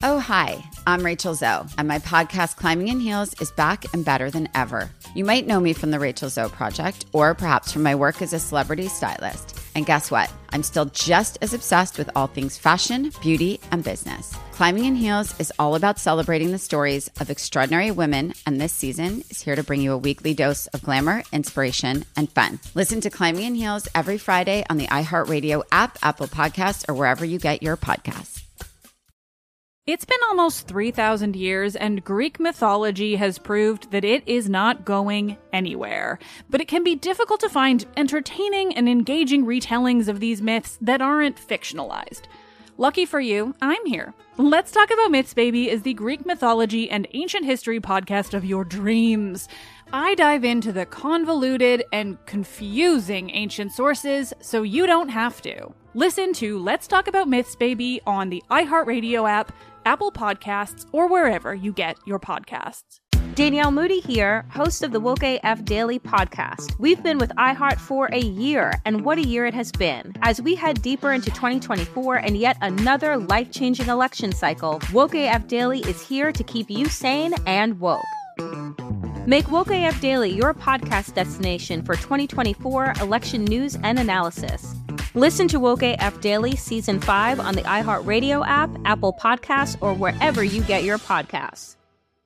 Oh, hi, I'm Rachel Zoe, and my podcast, Climbing in Heels, is back and better than ever. You might know me from the Rachel Zoe Project, or perhaps from my work as a celebrity stylist. And guess what? I'm still just as obsessed with all things fashion, beauty, and business. Climbing in Heels is all about celebrating the stories of extraordinary women, and this season is here to bring you a weekly dose of glamour, inspiration, and fun. Listen to Climbing in Heels every Friday on the iHeartRadio app, Apple Podcasts, or wherever you get your podcasts. It's been almost 3,000 years, and Greek mythology has proved that it is not going anywhere. But it can be difficult to find entertaining and engaging retellings of these myths that aren't fictionalized. Lucky for you, I'm here. Let's Talk About Myths, Baby is the Greek mythology and ancient history podcast of your dreams. I dive into the convoluted and confusing ancient sources so you don't have to. Listen to Let's Talk About Myths, Baby on the iHeartRadio app, Apple Podcasts, or wherever you get your podcasts. Danielle Moody here, host of the Woke AF Daily podcast. We've been with iHeart for a year, and what a year it has been. As we head deeper into 2024 and yet another life-changing election cycle, Woke AF Daily is here to keep you sane and woke. Make Woke AF Daily your podcast destination for 2024 election news and analysis. Listen to Woke AF Daily Season 5 on the iHeartRadio app, Apple Podcasts, or wherever you get your podcasts.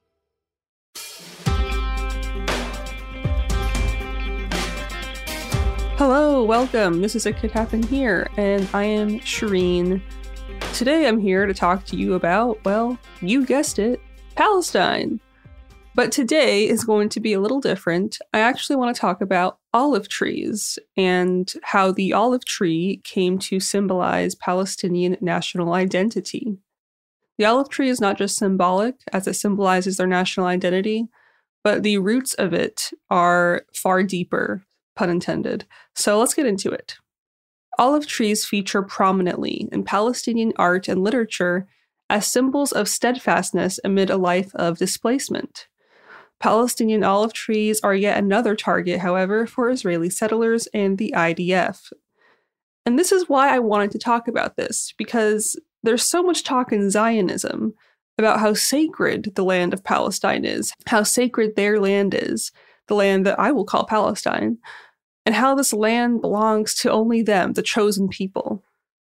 Hello, welcome. This is It Could Happen Here, and I am Shireen. Today I'm here to talk to you about, well, you guessed it, Palestine. But today is going to be a little different. I actually want to talk about olive trees and how the olive tree came to symbolize Palestinian national identity. The olive tree is not just symbolic, as it symbolizes their national identity, but the roots of it are far deeper, pun intended. So let's get into it. Olive trees feature prominently in Palestinian art and literature as symbols of steadfastness amid a life of displacement. Palestinian olive trees are yet another target, however, for Israeli settlers and the IDF. And this is why I wanted to talk about this, because there's so much talk in Zionism about how sacred the land of Palestine is, how sacred their land is, the land that I will call Palestine, and how this land belongs to only them, the chosen people.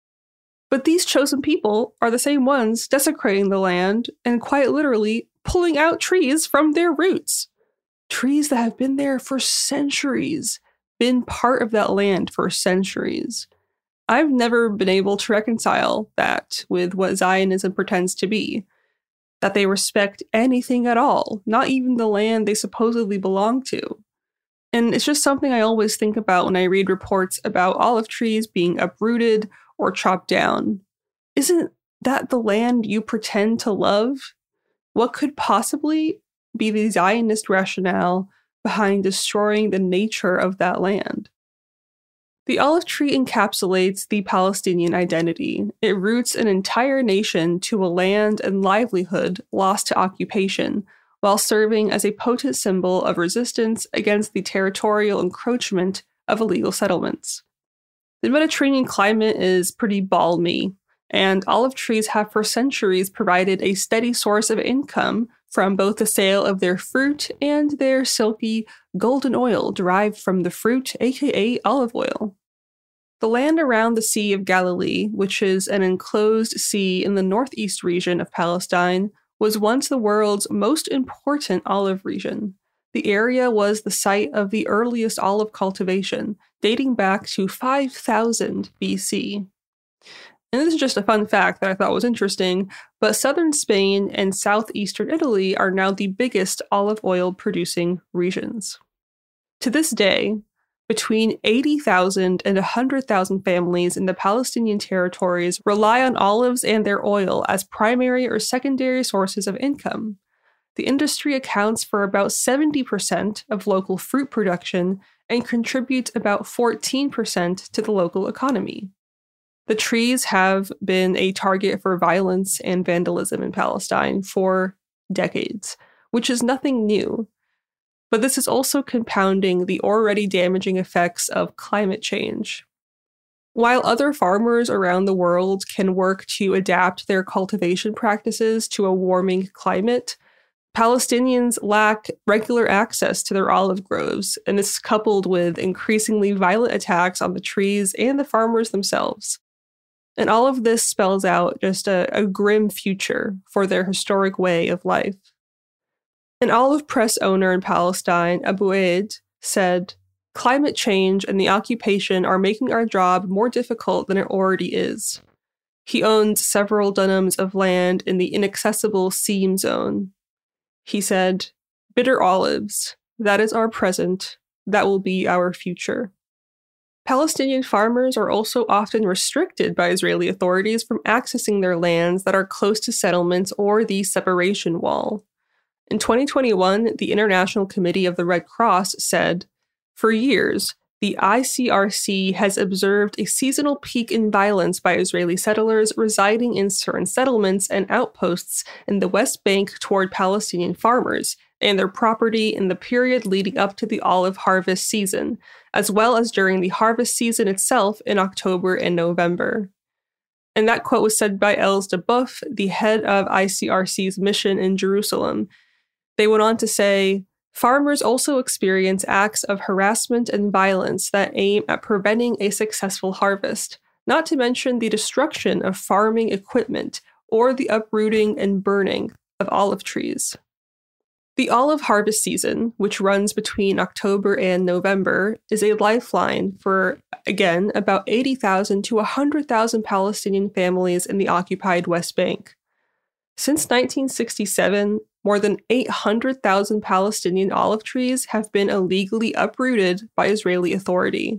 But these chosen people are the same ones desecrating the land and quite literally pulling out trees from their roots. Trees that have been there for centuries, been part of that land for centuries. I've never been able to reconcile that with what Zionism pretends to be, that they respect anything at all, not even the land they supposedly belong to. And it's just something I always think about when I read reports about olive trees being uprooted or chopped down. Isn't that the land you pretend to love? What could possibly be the Zionist rationale behind destroying the nature of that land? The olive tree encapsulates the Palestinian identity. It roots an entire nation to a land and livelihood lost to occupation, while serving as a potent symbol of resistance against the territorial encroachment of illegal settlements. The Mediterranean climate is pretty balmy, and olive trees have for centuries provided a steady source of income from both the sale of their fruit and their silky golden oil derived from the fruit, aka olive oil. The land around the Sea of Galilee, which is an enclosed sea in the northeast region of Palestine, was once the world's most important olive region. The area was the site of the earliest olive cultivation, dating back to 5000 BC. And this is just a fun fact that I thought was interesting, but southern Spain and southeastern Italy are now the biggest olive oil producing regions. To this day, between 80,000 and 100,000 families in the Palestinian territories rely on olives and their oil as primary or secondary sources of income. The industry accounts for about 70% of local fruit production and contributes about 14% to the local economy. The trees have been a target for violence and vandalism in Palestine for decades, which is nothing new. But this is also compounding the already damaging effects of climate change. While other farmers around the world can work to adapt their cultivation practices to a warming climate, Palestinians lack regular access to their olive groves, and this is coupled with increasingly violent attacks on the trees and the farmers themselves. And all of this spells out just a grim future for their historic way of life. An olive press owner in Palestine, Abu Eid, said, "Climate change and the occupation are making our job more difficult than it already is." He owns several dunams of land in the inaccessible seam zone. He said, "Bitter olives, that is our present, that will be our future." Palestinian farmers are also often restricted by Israeli authorities from accessing their lands that are close to settlements or the separation wall. In 2021, the International Committee of the Red Cross said, "For years, the ICRC has observed a seasonal peak in violence by Israeli settlers residing in certain settlements and outposts in the West Bank toward Palestinian farmers and their property in the period leading up to the olive harvest season, as well as during the harvest season itself in October and November." And that quote was said by Els de Boeuf, the head of ICRC's mission in Jerusalem. They went on to say, "Farmers also experience acts of harassment and violence that aim at preventing a successful harvest, not to mention the destruction of farming equipment or the uprooting and burning of olive trees." The olive harvest season, which runs between October and November, is a lifeline for, again, about 80,000 to 100,000 Palestinian families in the occupied West Bank. Since 1967, more than 800,000 Palestinian olive trees have been illegally uprooted by Israeli authority.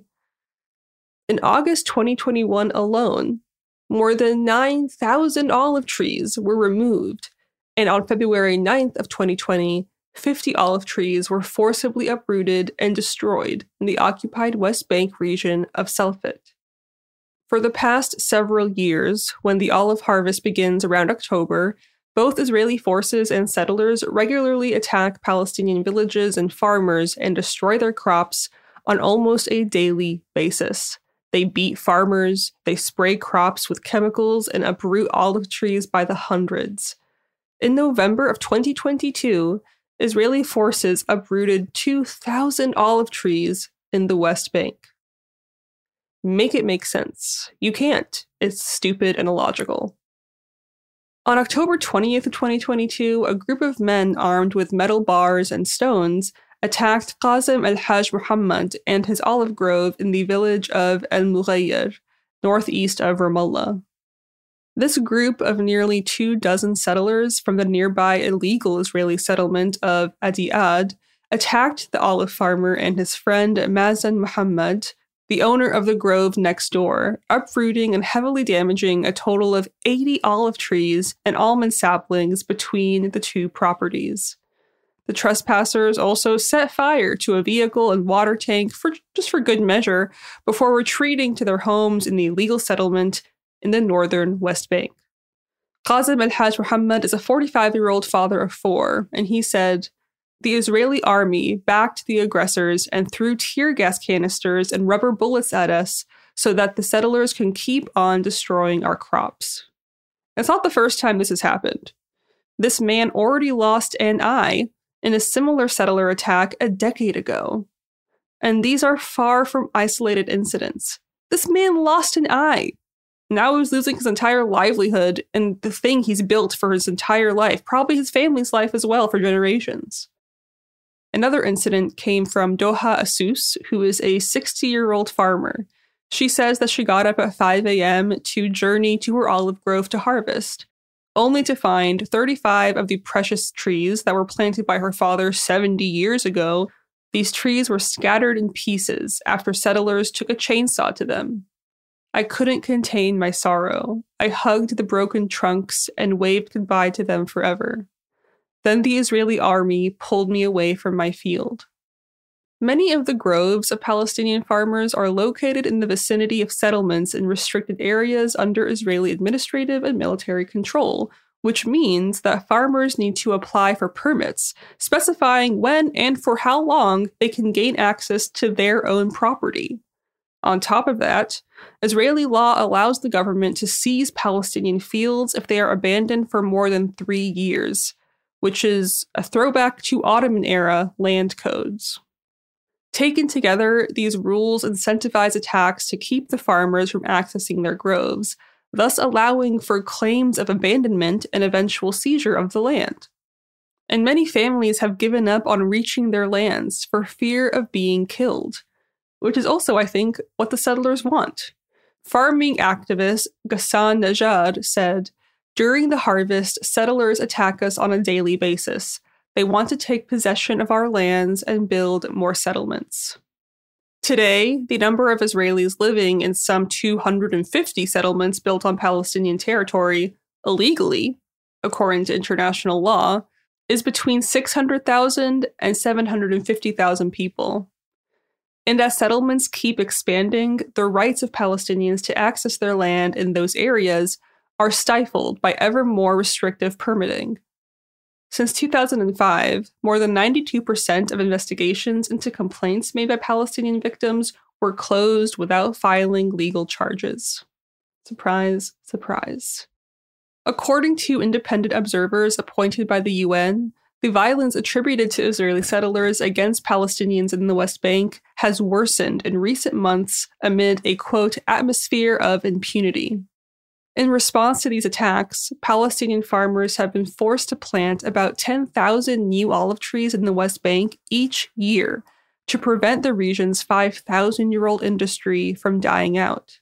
In August 2021 alone, more than 9,000 olive trees were removed, and on February 9th of 2020, 50 olive trees were forcibly uprooted and destroyed in the occupied West Bank region of Selfit. For the past several years, when the olive harvest begins around October, both Israeli forces and settlers regularly attack Palestinian villages and farmers and destroy their crops on almost a daily basis. They beat farmers, they spray crops with chemicals, and uproot olive trees by the hundreds. In November of 2022, Israeli forces uprooted 2,000 olive trees in the West Bank. Make it make sense. You can't. It's stupid and illogical. On October 20th of 2022, a group of men armed with metal bars and stones attacked Qasim al-Hajj Muhammad and his olive grove in the village of Al-Mughayyir, northeast of Ramallah. This group of nearly 24 settlers from the nearby illegal Israeli settlement of Adiad attacked the olive farmer and his friend Mazen Muhammad, the owner of the grove next door, uprooting and heavily damaging a total of 80 olive trees and almond saplings between the two properties. The trespassers also set fire to a vehicle and water tank for good measure before retreating to their homes in the illegal settlement in the northern West Bank. Qasim al-Hajj Muhammad is a 45-year-old father of 4, and he said, "The Israeli army backed the aggressors and threw tear gas canisters and rubber bullets at us so that the settlers can keep on destroying our crops." It's not the first time this has happened. This man already lost an eye in a similar settler attack a decade ago. And these are far from isolated incidents. This man lost an eye. Now he's losing his entire livelihood and the thing he's built for his entire life, probably his family's life as well for generations. Another incident came from Doha Asus, who is a 60-year-old farmer. She says that she got up at 5 a.m. to journey to her olive grove to harvest, only to find 35 of the precious trees that were planted by her father 70 years ago. These trees were scattered in pieces after settlers took a chainsaw to them. "I couldn't contain my sorrow. I hugged the broken trunks and waved goodbye to them forever. Then the Israeli army pulled me away from my field." Many of the groves of Palestinian farmers are located in the vicinity of settlements in restricted areas under Israeli administrative and military control, which means that farmers need to apply for permits, specifying when and for how long they can gain access to their own property. On top of that, Israeli law allows the government to seize Palestinian fields if they are abandoned for more than 3 years, which is a throwback to Ottoman-era land codes. Taken together, these rules incentivize attacks to keep the farmers from accessing their groves, thus allowing for claims of abandonment and eventual seizure of the land. And many families have given up on reaching their lands for fear of being killed, which is also, I think, what the settlers want. Farming activist Ghassan Najad said, "During the harvest, settlers attack us on a daily basis. They want to take possession of our lands and build more settlements." Today, the number of Israelis living in some 250 settlements built on Palestinian territory, illegally, according to international law, is between 600,000 and 750,000 people. And as settlements keep expanding, the rights of Palestinians to access their land in those areas are stifled by ever more restrictive permitting. Since 2005, more than 92% of investigations into complaints made by Palestinian victims were closed without filing legal charges. Surprise, surprise. According to independent observers appointed by the UN, the violence attributed to Israeli settlers against Palestinians in the West Bank has worsened in recent months amid a, quote, atmosphere of impunity. In response to these attacks, Palestinian farmers have been forced to plant about 10,000 new olive trees in the West Bank each year to prevent the region's 5,000-year-old industry from dying out.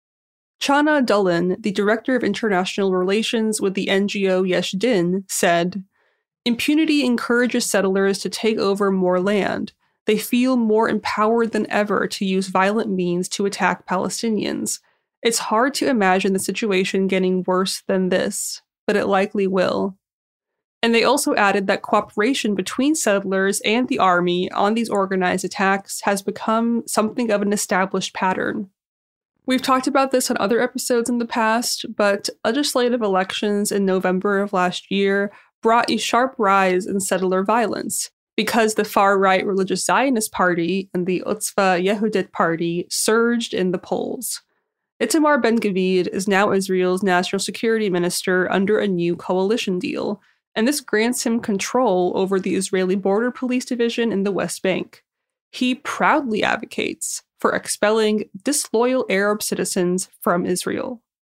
Chana Dulin, the director of international relations with the NGO Yesh Din, said, "Impunity encourages settlers to take over more land. They feel more empowered than ever to use violent means to attack Palestinians. It's hard to imagine the situation getting worse than this, but it likely will." And they also added that cooperation between settlers and the army on these organized attacks has become something of an established pattern. We've talked about this on other episodes in the past, but legislative elections in November of last year brought a sharp rise in settler violence because the far-right religious Zionist party and the Otzva Yehudit party surged in the polls. Itamar Ben-Gvir is now Israel's national security minister under a new coalition deal, and this grants him control over the Israeli Border Police Division in the West Bank. He proudly advocates for expelling disloyal Arab citizens from Israel.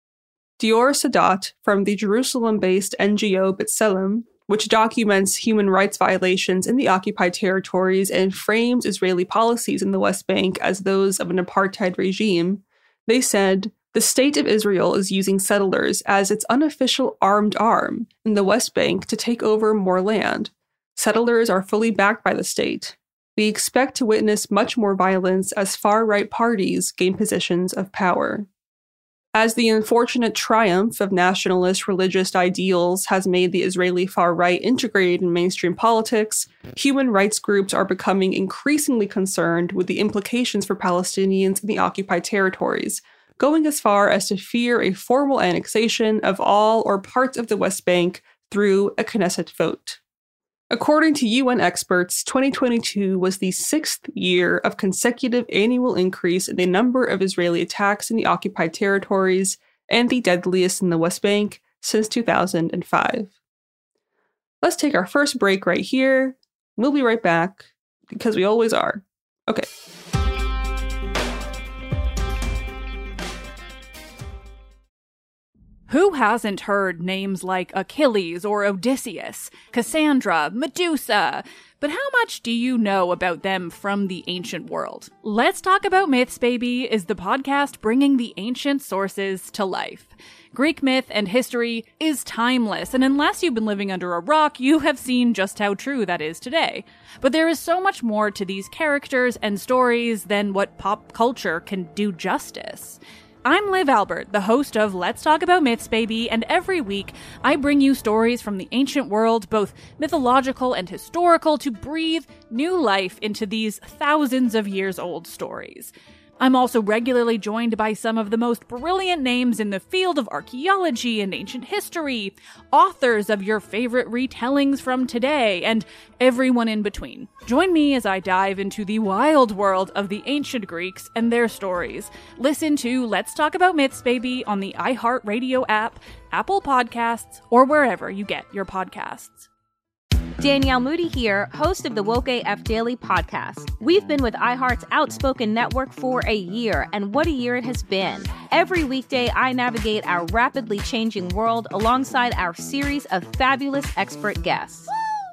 Dior Sadat from the Jerusalem-based NGO B'Tselem, which documents human rights violations in the occupied territories and frames Israeli policies in the West Bank as those of an apartheid regime, they said, "The state of Israel is using settlers as its unofficial armed arm in the West Bank to take over more land. Settlers are fully backed by the state. We expect to witness much more violence as far-right parties gain positions of power." As the unfortunate triumph of nationalist religious ideals has made the Israeli far-right integrated in mainstream politics, human rights groups are becoming increasingly concerned with the implications for Palestinians in the occupied territories, going as far as to fear a formal annexation of all or parts of the West Bank through a Knesset vote. According to UN experts, 2022 was the 6th year of consecutive annual increase in the number of Israeli attacks in the occupied territories and the deadliest in the West Bank since 2005. Let's take our first break right here. We'll be right back, because we always are. Okay. Who hasn't heard names like Achilles or Odysseus, Cassandra, Medusa? But how much do you know about them from the ancient world? Let's Talk About Myths, Baby is the podcast bringing the ancient sources to life. Greek myth and history is timeless, and unless you've been living under a rock, you have seen just how true that is today. But there is so much more to these characters and stories than what pop culture can do justice. I'm Liv Albert, the host of Let's Talk About Myths, Baby, and every week I bring you stories from the ancient world, both mythological and historical, to breathe new life into these thousands of years old stories. I'm also regularly joined by some of the most brilliant names in the field of archaeology and ancient history, authors of your favorite retellings from today, and everyone in between. Join me as I dive into the wild world of the ancient Greeks and their stories. Listen to Let's Talk About Myths, Baby on the iHeartRadio app, Apple Podcasts, or wherever you get your podcasts. Danielle Moody here, host of the Woke AF Daily podcast. We've been with iHeart's Outspoken Network for a year, and what a year it has been. Every weekday, I navigate our rapidly changing world alongside our series of fabulous expert guests.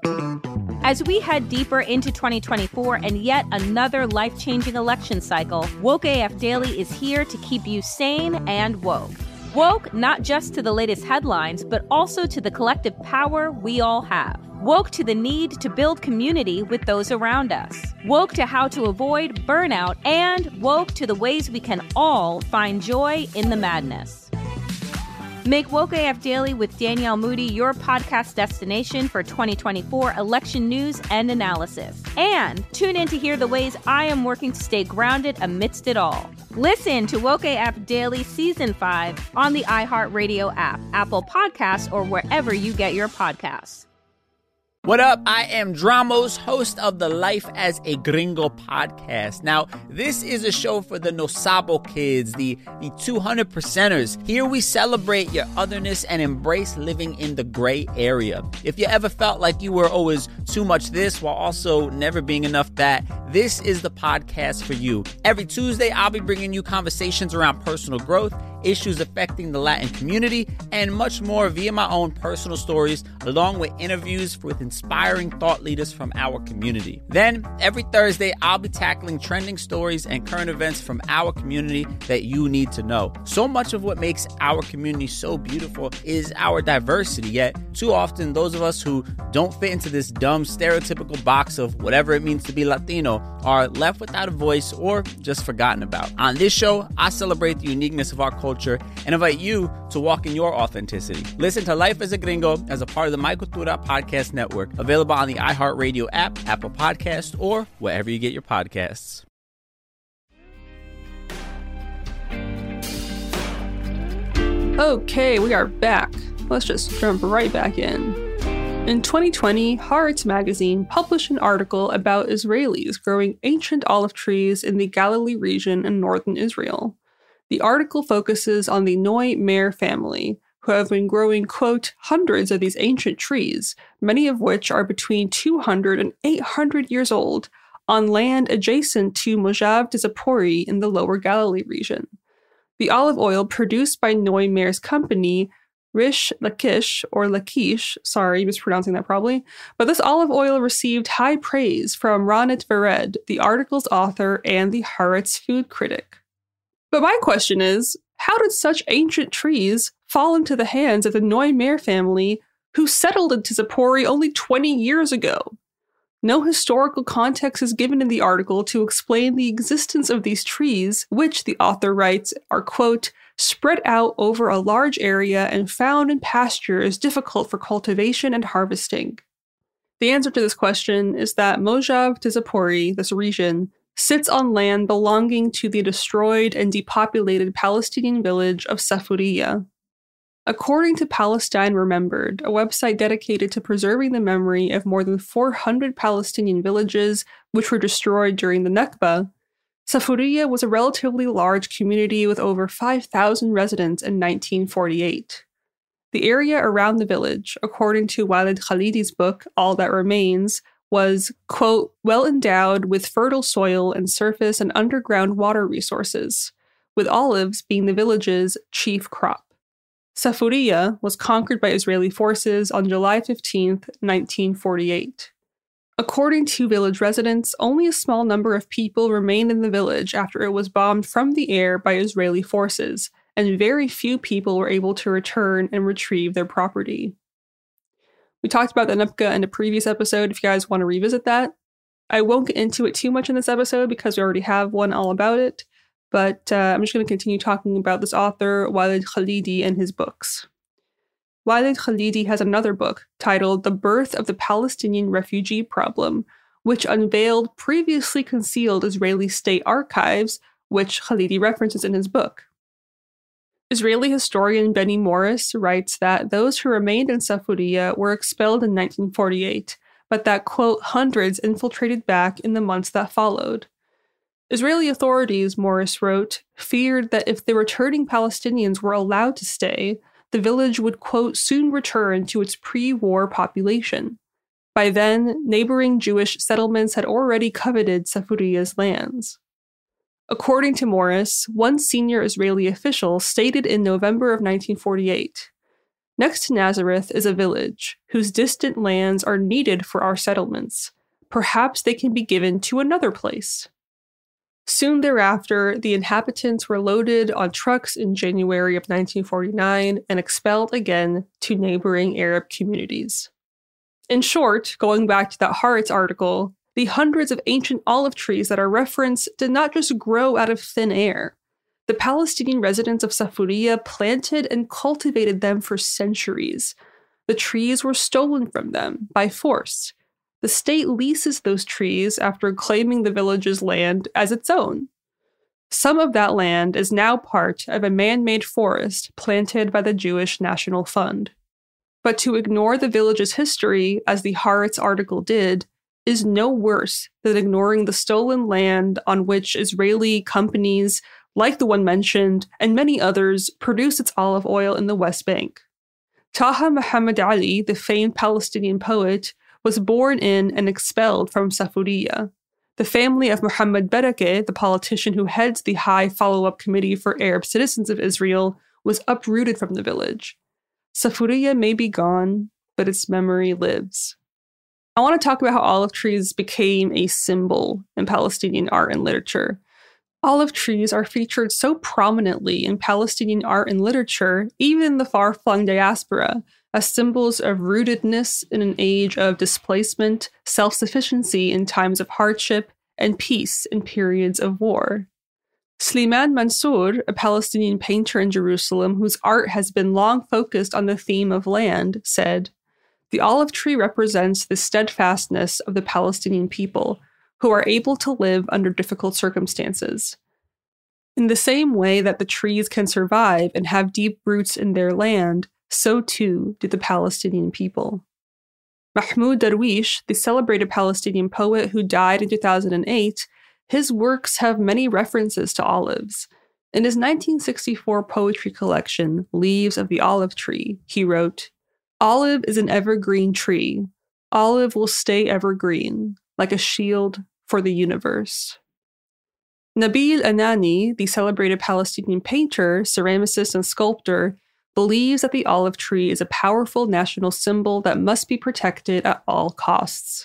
As we head deeper into 2024 and yet another life-changing election cycle, Woke AF Daily is here to keep you sane and woke. Woke not just to the latest headlines, but also to the collective power we all have. Woke to the need to build community with those around us. Woke to how to avoid burnout, and woke to the ways we can all find joy in the madness. Make Woke AF Daily with Danielle Moody your podcast destination for 2024 election news and analysis. And tune in to hear the ways I am working to stay grounded amidst it all. Listen to Woke AF Daily Season 5 on the iHeartRadio app, Apple Podcasts, or wherever you get your podcasts. What up? I am Dramos, host of the Life as a Gringo podcast. Now, this is a show for the No Sabo kids, the 200%ers. Here we celebrate your otherness and embrace living in the gray area. If you ever felt like you were always too much this while also never being enough that, this is the podcast for you. Every Tuesday, I'll be bringing you conversations around personal growth, issues affecting the Latin community, and much more via my own personal stories, along with interviews with inspiring thought leaders from our community. Then, every Thursday, I'll be tackling trending stories and current events from our community that you need to know. So much of what makes our community so beautiful is our diversity, yet too often those of us who don't fit into this dumb stereotypical box of whatever it means to be Latino are left without a voice or just forgotten about. On this show, I celebrate the uniqueness of our culture and invite you to walk in your authenticity. Listen to Life as a Gringo as a part of the My Cultura podcast network, available on the iHeartRadio app, Apple Podcasts, or wherever you get your podcasts. Okay, we are back. Let's just jump right back in. In 2020, Haaretz magazine published an article about Israelis growing ancient olive trees in the Galilee region in northern Israel. The article focuses on the Noy Meir family, who have been growing, quote, hundreds of these ancient trees, many of which are between 200 and 800 years old, on land adjacent to Moshav Tzipori in the lower Galilee region. The olive oil produced by Noy Meir's company, Rish Lakish, or Lakish, sorry, mispronouncing that probably, but this olive oil received high praise from Ronit Vered, the article's author and the Haaretz food critic. But my question is, how did such ancient trees fall into the hands of the Noy Meir family, who settled in Tzipori only 20 years ago? No historical context is given in the article to explain the existence of these trees, which, the author writes, are, quote, spread out over a large area and found in pastures difficult for cultivation and harvesting. The answer to this question is that Moshav Tzipori, this region, sits on land belonging to the destroyed and depopulated Palestinian village of Safuriya. According to Palestine Remembered, a website dedicated to preserving the memory of more than 400 Palestinian villages which were destroyed during the Nakba, Safuriya was a relatively large community with over 5,000 residents in 1948. The area around the village, according to Walid Khalidi's book, All That Remains, was, quote, well endowed with fertile soil and surface and underground water resources, with olives being the village's chief crop. Safuriya was conquered by Israeli forces on July 15, 1948. According to village residents, only a small number of people remained in the village after it was bombed from the air by Israeli forces, and very few people were able to return and retrieve their property. We talked about the Nupka in a previous episode if you guys want to revisit that. I won't get into it too much in this episode because we already have one all about it, but I'm just going to continue talking about this author, Walid Khalidi, and his books. Walid Khalidi has another book titled The Birth of the Palestinian Refugee Problem, which unveiled previously concealed Israeli state archives, which Khalidi references in his book. Israeli historian Benny Morris writes that those who remained in Safuriya were expelled in 1948, but that, quote, hundreds infiltrated back in the months that followed. Israeli authorities, Morris wrote, feared that if the returning Palestinians were allowed to stay, the village would, quote, soon return to its pre-war population. By then, neighboring Jewish settlements had already coveted Safuriya's lands. According to Morris, one senior Israeli official stated in November of 1948, "Next to Nazareth is a village whose distant lands are needed for our settlements. Perhaps they can be given to another place." Soon thereafter, the inhabitants were loaded on trucks in January of 1949 and expelled again to neighboring Arab communities. In short, going back to that Haaretz article, the hundreds of ancient olive trees that are referenced did not just grow out of thin air. The Palestinian residents of Safuriya planted and cultivated them for centuries. The trees were stolen from them by force. The state leases those trees after claiming the village's land as its own. Some of that land is now part of a man-made forest planted by the Jewish National Fund. But to ignore the village's history, as the Haaretz article did, is no worse than ignoring the stolen land on which Israeli companies, like the one mentioned, and many others, produce its olive oil in the West Bank. Taha Muhammad Ali, the famed Palestinian poet, was born in and expelled from Safuriya. The family of Mohammed Berekeh, the politician who heads the High Follow-Up Committee for Arab Citizens of Israel, was uprooted from the village. Safuriya may be gone, but its memory lives. I want to talk about how olive trees became a symbol in Palestinian art and literature. Olive trees are featured so prominently in Palestinian art and literature, even in the far-flung diaspora, as symbols of rootedness in an age of displacement, self-sufficiency in times of hardship, and peace in periods of war. Slimane Mansour, a Palestinian painter in Jerusalem whose art has been long focused on the theme of land, said, "The olive tree represents the steadfastness of the Palestinian people, who are able to live under difficult circumstances. In the same way that the trees can survive and have deep roots in their land, so too do the Palestinian people." Mahmoud Darwish, the celebrated Palestinian poet who died in 2008, his works have many references to olives. In his 1964 poetry collection, Leaves of the Olive Tree, he wrote, "Olive is an evergreen tree. Olive will stay evergreen, like a shield for the universe." Nabil Anani, the celebrated Palestinian painter, ceramicist, and sculptor, believes that the olive tree is a powerful national symbol that must be protected at all costs.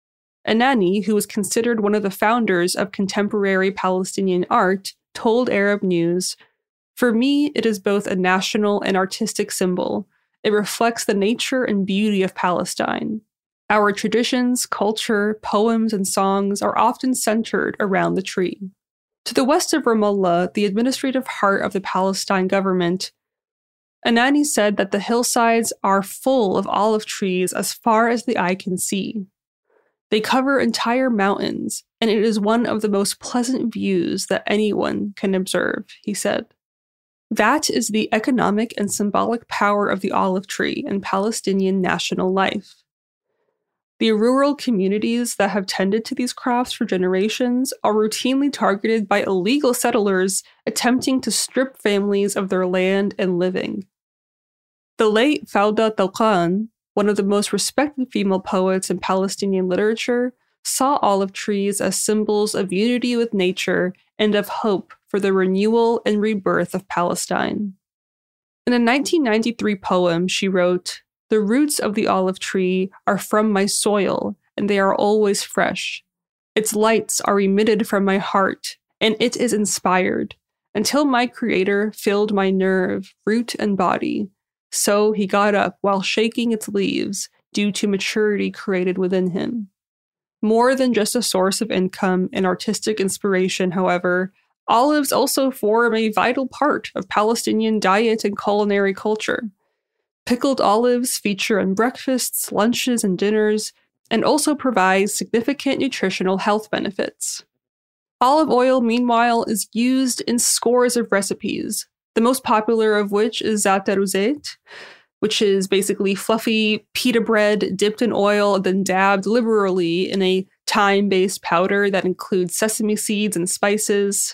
Anani, who was considered one of the founders of contemporary Palestinian art, told Arab News, "For me, it is both a national and artistic symbol. It reflects the nature and beauty of Palestine. Our traditions, culture, poems, and songs are often centered around the tree." To the west of Ramallah, the administrative heart of the Palestine government, Anani said that the hillsides are full of olive trees as far as the eye can see. They cover entire mountains, and it is one of the most pleasant views that anyone can observe, he said. That is the economic and symbolic power of the olive tree in Palestinian national life. The rural communities that have tended to these crops for generations are routinely targeted by illegal settlers attempting to strip families of their land and living. The late Fawda Tawqan, one of the most respected female poets in Palestinian literature, saw olive trees as symbols of unity with nature and of hope for the renewal and rebirth of Palestine. In a 1993 poem, she wrote, "The roots of the olive tree are from my soil, and they are always fresh. Its lights are emitted from my heart, and it is inspired, until my creator filled my nerve, root, and body. So he got up while shaking its leaves, due to maturity created within him." More than just a source of income and artistic inspiration, however, olives also form a vital part of Palestinian diet and culinary culture. Pickled olives feature in breakfasts, lunches, and dinners, and also provide significant nutritional health benefits. Olive oil, meanwhile, is used in scores of recipes, the most popular of which is za'atar zayt, which is basically fluffy pita bread dipped in oil, then dabbed liberally in a thyme-based powder that includes sesame seeds and spices.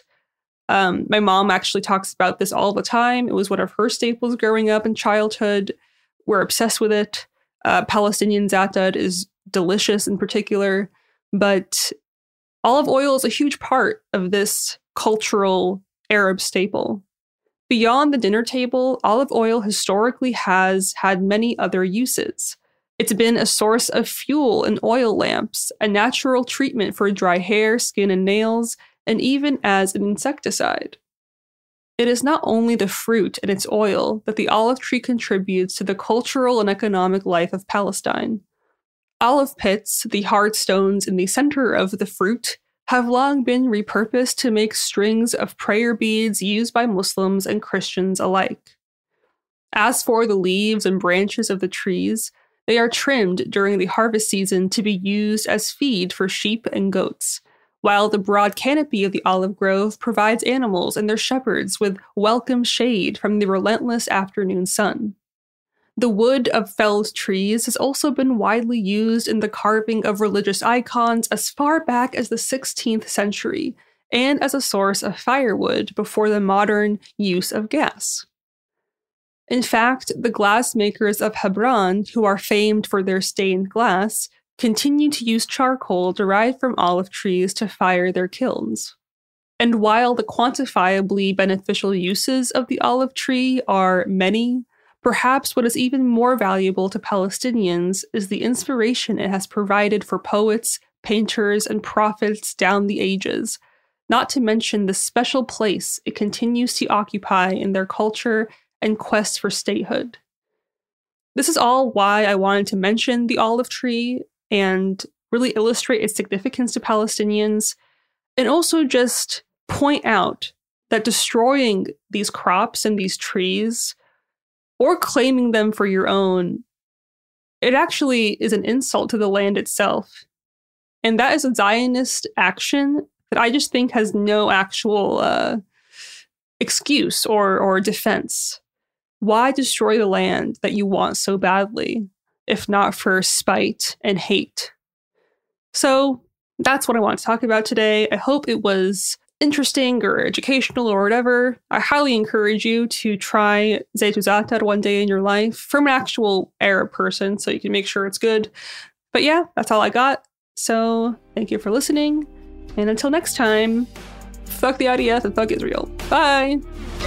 My mom actually talks about this all the time. It was one of her staples growing up in childhood. We're obsessed with it. Palestinian za'atar is delicious in particular, but olive oil is a huge part of this cultural Arab staple. Beyond the dinner table, olive oil historically has had many other uses. It's been a source of fuel in oil lamps, a natural treatment for dry hair, skin, and nails, and even as an insecticide. It is not only the fruit and its oil that the olive tree contributes to the cultural and economic life of Palestine. Olive pits, the hard stones in the center of the fruit, have long been repurposed to make strings of prayer beads used by Muslims and Christians alike. As for the leaves and branches of the trees, they are trimmed during the harvest season to be used as feed for sheep and goats, while the broad canopy of the olive grove provides animals and their shepherds with welcome shade from the relentless afternoon sun. The wood of felled trees has also been widely used in the carving of religious icons as far back as the 16th century, and as a source of firewood before the modern use of gas. In fact, the glassmakers of Hebron, who are famed for their stained glass, continue to use charcoal derived from olive trees to fire their kilns. And while the quantifiably beneficial uses of the olive tree are many, perhaps what is even more valuable to Palestinians is the inspiration it has provided for poets, painters, and prophets down the ages, not to mention the special place it continues to occupy in their culture and quest for statehood. This is all why I wanted to mention the olive tree and really illustrate its significance to Palestinians, and also just point out that destroying these crops and these trees or claiming them for your own, it actually is an insult to the land itself. And that is a Zionist action that I just think has no actual excuse or defense. Why destroy the land that you want so badly, if not for spite and hate? So that's what I want to talk about today. I hope it was interesting or educational or whatever. I highly encourage you to try zayt za'atar one day in your life from an actual Arab person so you can make sure it's good. But yeah, that's all I got. So thank you for listening. And until next time, fuck the IDF and fuck Israel. Bye!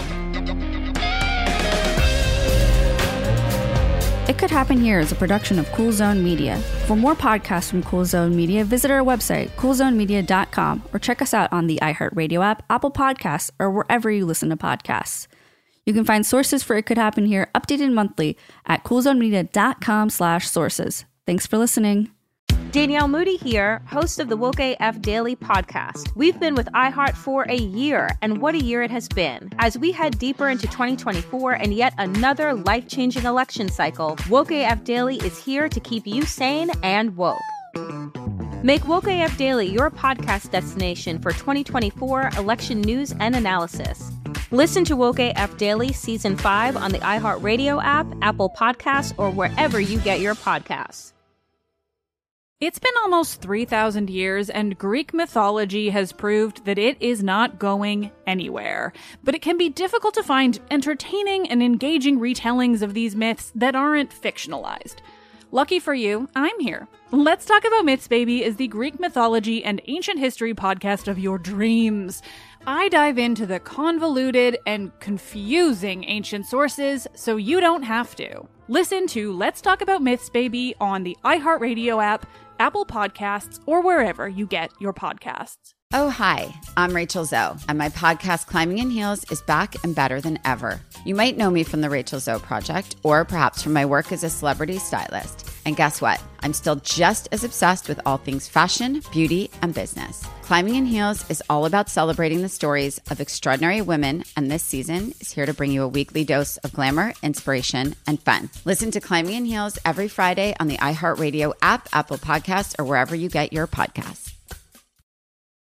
It Could Happen Here is a production of Cool Zone Media. For more podcasts from Cool Zone Media, visit our website, coolzonemedia.com, or check us out on the iHeartRadio app, Apple Podcasts, or wherever you listen to podcasts. You can find sources for It Could Happen Here updated monthly at coolzonemedia.com/sources. Thanks for listening. Danielle Moody here, host of the Woke AF Daily podcast. We've been with iHeart for a year, and what a year it has been. As we head deeper into 2024 and yet another life-changing election cycle, Woke AF Daily is here to keep you sane and woke. Make Woke AF Daily your podcast destination for 2024 election news and analysis. Listen to Woke AF Daily Season 5 on the iHeartRadio app, Apple Podcasts, or wherever you get your podcasts. It's been almost 3,000 years, and Greek mythology has proved that it is not going anywhere. But it can be difficult to find entertaining and engaging retellings of these myths that aren't fictionalized. Lucky for you, I'm here. Let's Talk About Myths, Baby is the Greek mythology and ancient history podcast of your dreams. I dive into the convoluted and confusing ancient sources so you don't have to. Listen to Let's Talk About Myths, Baby on the iHeartRadio app, Apple Podcasts, or wherever you get your podcasts. Oh, hi, I'm Rachel Zoe, and my podcast, Climbing in Heels, is back and better than ever. You might know me from the Rachel Zoe Project, or perhaps from my work as a celebrity stylist. And guess what? I'm still just as obsessed with all things fashion, beauty, and business. Climbing in Heels is all about celebrating the stories of extraordinary women, and this season is here to bring you a weekly dose of glamour, inspiration, and fun. Listen to Climbing in Heels every Friday on the iHeartRadio app, Apple Podcasts, or wherever you get your podcasts.